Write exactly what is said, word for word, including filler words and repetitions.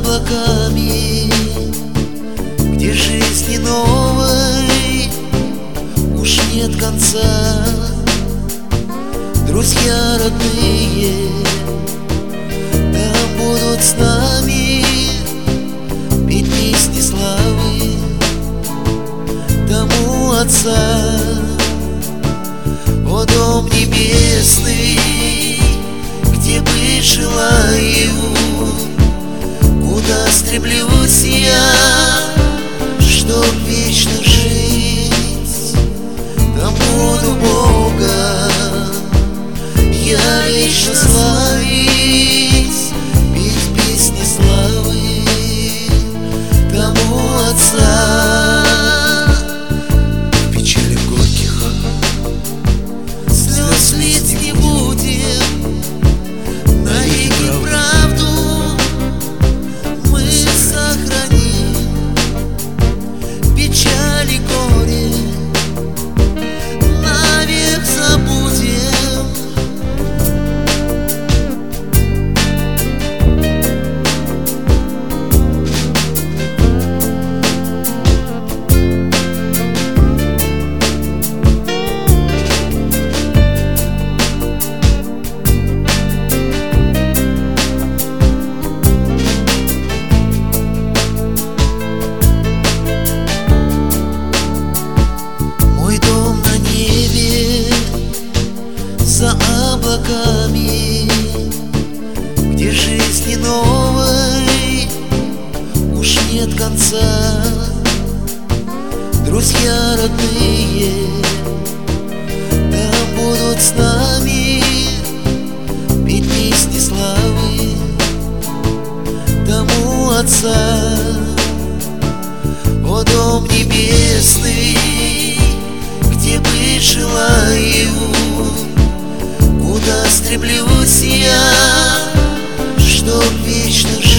облаками, где жизни новой уж нет конца. Друзья родные там будут с нами петь песни славы тому Отца. О, дом небесный, где быть желаю, куда стремлюсь я, чтоб вечно жить. Там буду Бога я вечно славить, петь песни славы тому Отца. В печали горьких слез лить не будем, навеки правду мы сохраним. Печали горе навек забудем. За облаками, где жизни новой уж нет конца. Друзья родные там будут с нами петь песни славы тому Отца. О, дом небесный, где быть желаю, куда стремлюсь я, чтоб вечно жить.